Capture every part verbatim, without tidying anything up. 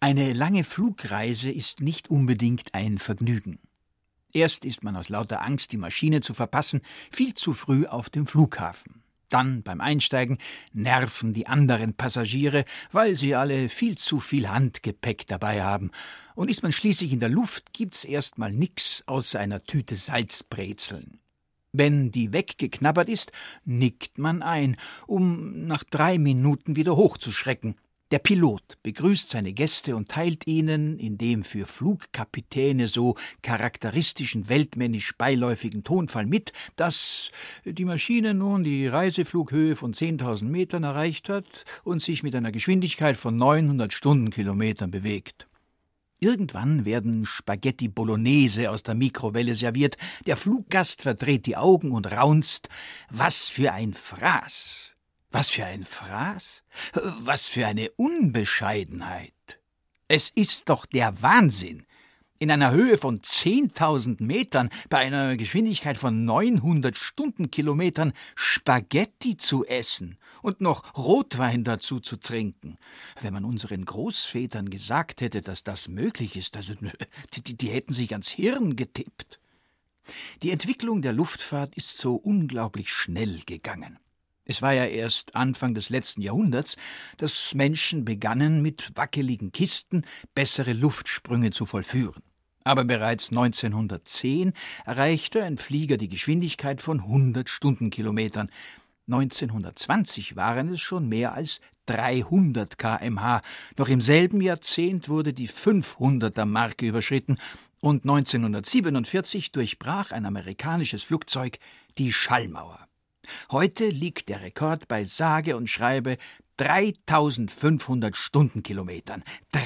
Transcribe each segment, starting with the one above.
Eine lange Flugreise ist nicht unbedingt ein Vergnügen. Erst ist man aus lauter Angst, die Maschine zu verpassen, viel zu früh auf dem Flughafen. Dann, beim Einsteigen, nerven die anderen Passagiere, weil sie alle viel zu viel Handgepäck dabei haben. Und ist man schließlich in der Luft, gibt's erst mal nix außer einer Tüte Salzbrezeln. Wenn die weggeknabbert ist, nickt man ein, um nach drei Minuten wieder hochzuschrecken. Der Pilot begrüßt seine Gäste und teilt ihnen in dem für Flugkapitäne so charakteristischen weltmännisch beiläufigen Tonfall mit, dass die Maschine nun die Reiseflughöhe von zehntausend Metern erreicht hat und sich mit einer Geschwindigkeit von neunhundert Stundenkilometern bewegt. Irgendwann werden Spaghetti Bolognese aus der Mikrowelle serviert. Der Fluggast verdreht die Augen und raunzt: Was für ein Fraß! Was für ein Fraß? Was für eine Unbescheidenheit! Es ist doch der Wahnsinn, in einer Höhe von zehntausend Metern, bei einer Geschwindigkeit von neunhundert Stundenkilometern Spaghetti zu essen und noch Rotwein dazu zu trinken. Wenn man unseren Großvätern gesagt hätte, dass das möglich ist, also die, die, die hätten sich ans Hirn getippt. Die Entwicklung der Luftfahrt ist so unglaublich schnell gegangen. Es war ja erst Anfang des letzten Jahrhunderts, dass Menschen begannen, mit wackeligen Kisten bessere Luftsprünge zu vollführen. Aber bereits neunzehnhundertzehn erreichte ein Flieger die Geschwindigkeit von hundert Stundenkilometern. neunzehnhundertzwanzig waren es schon mehr als dreihundert Kilometer pro Stunde. Noch im selben Jahrzehnt wurde die fünfhunderter Marke überschritten und neunzehnhundertsiebenundvierzig durchbrach ein amerikanisches Flugzeug die Schallmauer. Heute liegt der Rekord bei sage und schreibe dreitausendfünfhundert Stundenkilometern.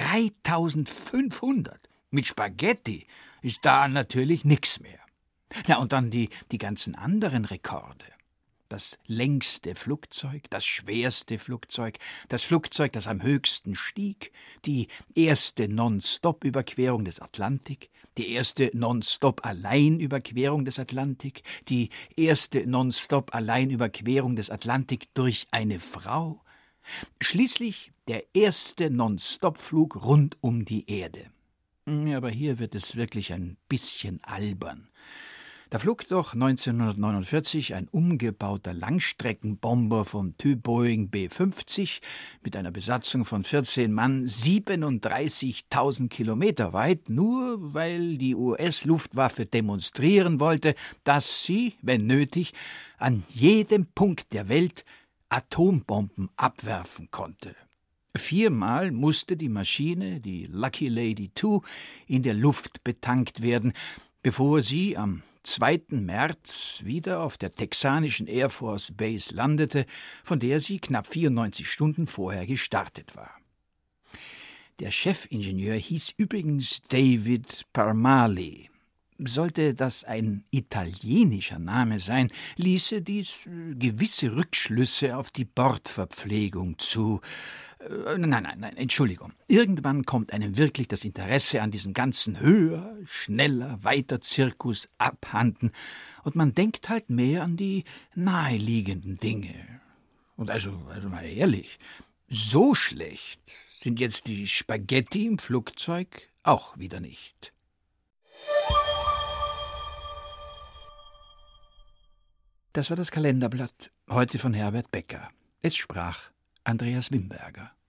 dreitausendfünfhundert! Mit Spaghetti ist da natürlich nix mehr. Na, und dann die, die ganzen anderen Rekorde. Das längste Flugzeug, das schwerste Flugzeug, das Flugzeug, das am höchsten stieg, die erste Non-Stop-Überquerung des Atlantik, die erste Non-Stop-Alleinüberquerung des Atlantik, die erste Non-Stop-Alleinüberquerung des Atlantik durch eine Frau, schließlich der erste Non-Stop-Flug rund um die Erde. Ja, aber hier wird es wirklich ein bisschen albern. Da flog doch neunzehnhundertneunundvierzig ein umgebauter Langstreckenbomber vom Typ Boeing B fünfzig mit einer Besatzung von vierzehn Mann siebenunddreißigtausend Kilometer weit, nur weil die U S-Luftwaffe demonstrieren wollte, dass sie, wenn nötig, an jedem Punkt der Welt Atombomben abwerfen konnte. Viermal musste die Maschine, die Lucky Lady zwei, in der Luft betankt werden, bevor sie am zweiten März wieder auf der texanischen Air Force Base landete, von der sie knapp vierundneunzig Stunden vorher gestartet war. Der Chefingenieur hieß übrigens David Parmalee. Sollte das ein italienischer Name sein, ließe dies gewisse Rückschlüsse auf die Bordverpflegung zu. Äh, nein, nein, nein, Entschuldigung. Irgendwann kommt einem wirklich das Interesse an diesem ganzen höher, schneller, weiter Zirkus abhanden und man denkt halt mehr an die naheliegenden Dinge. Und also, also mal ehrlich, so schlecht sind jetzt die Spaghetti im Flugzeug auch wieder nicht. Das war das Kalenderblatt, heute von Herbert Becker. Es sprach Andreas Wimberger.